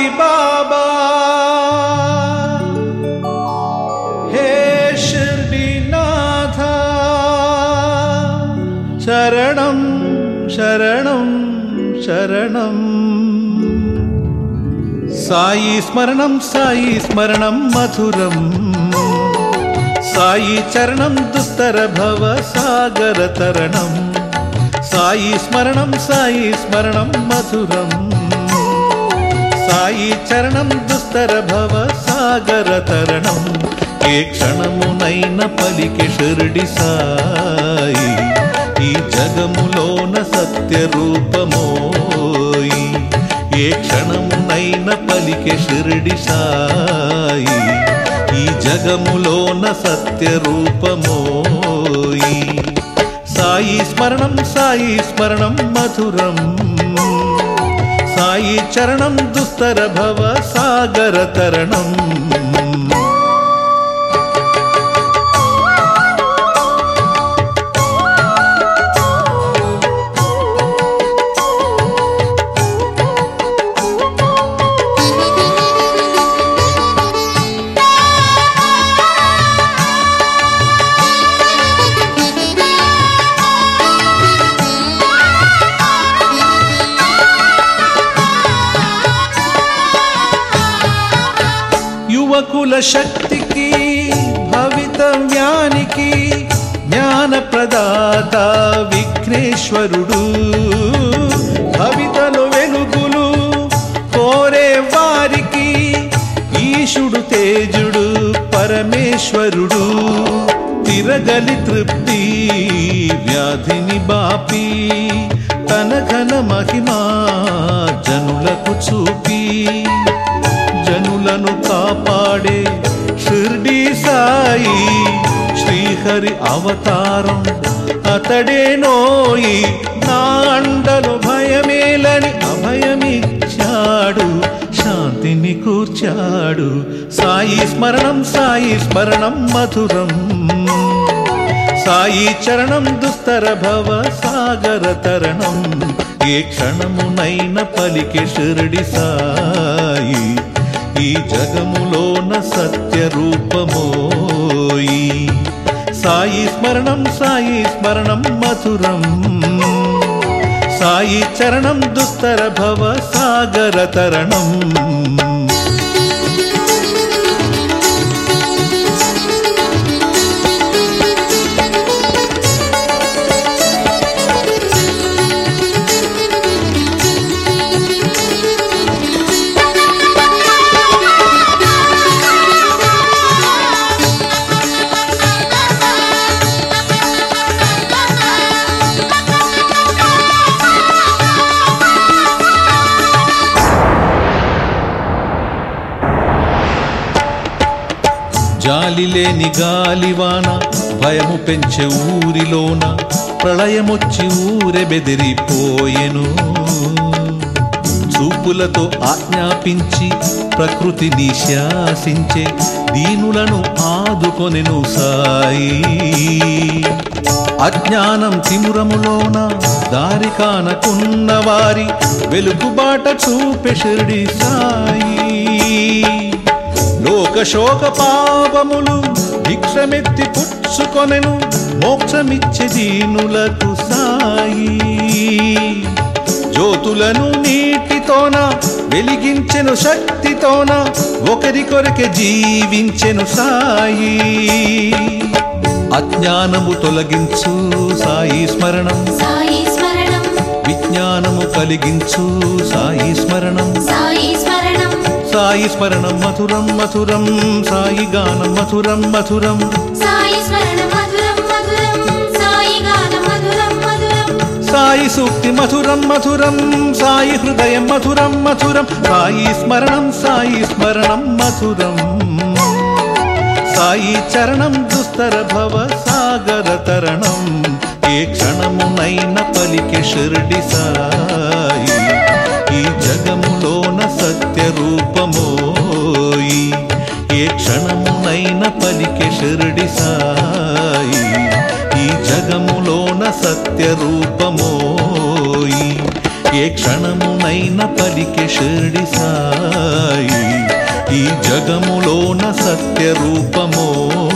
బాబా హే షిర్డీనాథ శరణం శరణం శరణం సాయి స్మరణం మధురం సాయి చరణం దుస్తర భవ సాగర తరణం సాయి స్మరణం మధురం సాయి చరణం దుస్తర భవ సాగర తరణం ఏ క్షణమునైన పలికే షిర్డీ సాయి ఈ జగములోన సత్య రూపమోయి ఏ క్షణమునైన పలికే షిర్డీ సాయి ఈ జగములోన సత్య రూపమోయి సాయి స్మరణం మధురం సాయి చరణం దుస్తర భవ సాగర తరణం యువకుల శక్తికి భవితవ్యానికి జ్ఞాన ప్రదాత విఘ్నేశ్వరుడు భవితలో వెలుగులు కోరే వారికి ఈశుడు తేజుడు పరమేశ్వరుడు తిరగలి తృప్తి వ్యాధిని బాపి తన ఘన మహిమా జనులకు చూపి జనులను కాపాడే షిర్డీ సాయి శ్రీహరి అవతారం అతడేనోయి నా అండలు భయమేలని అభయమిచ్చాడు శాంతిని కూర్చాడు సాయి స్మరణం మధురం సాయి చరణం దుస్తర భవ సాగర తరణం ఏ క్షణమునైన పలికే షిర్డీ సాయి ఈ జగములోన సత్య రూపమోయి సాయి స్మరణం మధురం సాయి చరణం దుస్తర భవ సాగర తరణం జాలిలేని గాలివాన భయము పెంచే ఊరిలోన ప్రళయమొచ్చి ఊరె బెదిరిపోయెను చూపులతో ఆజ్ఞాపించి ప్రకృతిని శాసించే దీనులను ఆదుకొనెను సాయి అజ్ఞానం తిమురములోన దారి కానకున్న వారి వెలుగుబాట చూపే షిర్డీ సాయి లోక శోక పాపములు భిక్షమెత్తి పుచ్చుకొనెను మోక్షమిచ్చే దీనులకు సాయి జ్యోతులను నీటితోన వెలిగించెను శక్తితోన ఒకరికొరకే జీవించెను సాయి అజ్ఞానము తొలగించు సాయి స్మరణం విజ్ఞానము కలిగించు సాయి స్మరణం సాయి స్మరణం మధురం మధురం సాయి గానం మధురం మధురం సాయి స్మరణం మధురం మధురం సాయి గానం మధురం మధురం సాయి సూక్తి మధురం మధురం సాయి హృదయం మధురం మధురం సాయి స్మరణం మధురం సాయి చరణం దుస్తర భవ సాగర తరణం ఏ క్షణమునైన పలికే షిర్డీ సాయి ఈ జగములోన సత్య రూపమోయి ఏ క్షణమునైన పలికే షిర్డీ సాయి ఈ జగములోన సత్య రూపమోయి ఏ క్షణమునైన పలికే షిర్డీ సాయి జగములోన సత్య రూపమో